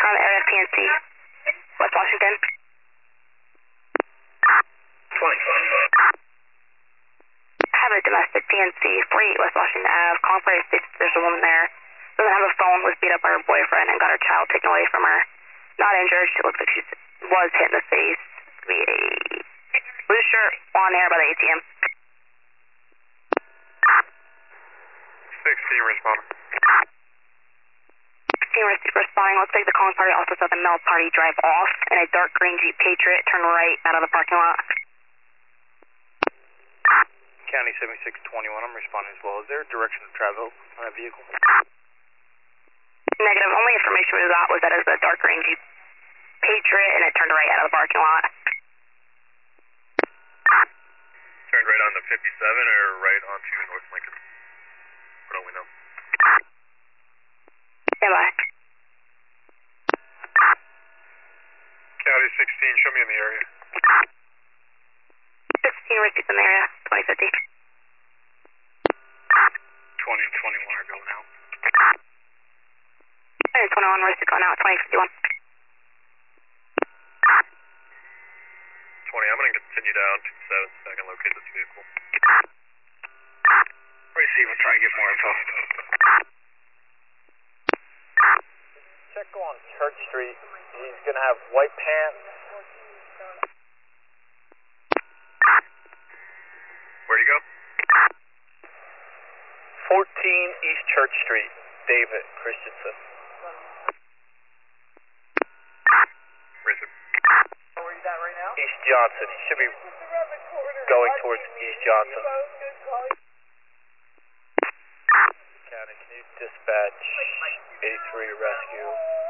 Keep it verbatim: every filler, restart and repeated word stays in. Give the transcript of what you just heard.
around the area of P N C, West Washington. twenty. I have a domestic P N C, forty-eight West Washington Avenue. Concord states there's a woman there. Doesn't have a phone, was beat up by her boyfriend and got her child taken away from her. Not injured. She looks like she was hit in the face. Be a blue shirt, blonde hair by the A T M. sixteen responding. sixteen responding. Looks like the calling party also saw the male party drive off in a dark green Jeep Patriot, turn right out of the parking lot. County seventy-six twenty-one, I'm responding as well. Is there a direction of travel on that vehicle? Negative. Only information we got was that it was a dark green Jeep Patriot and it turned right out of the parking lot. Turned right onto fifty-seven or right onto North Lincoln? What don't we know? Stand by. County sixteen, show me in the area. sixteen receipts in the area, twenty fifty. twenty and twenty-one are going out. twenty twenty-one receipts going out, twenty fifty-one. twenty, I'm going to continue down to seven so I can locate this vehicle. Receive and try to get more info. Check on Church Street. He's going to have white pants. Where'd he go? fourteen East Church Street, David Christensen. Where is it? Where he's at right now? East Johnson. He should be going towards East Johnson. County, can you dispatch eighty-three rescue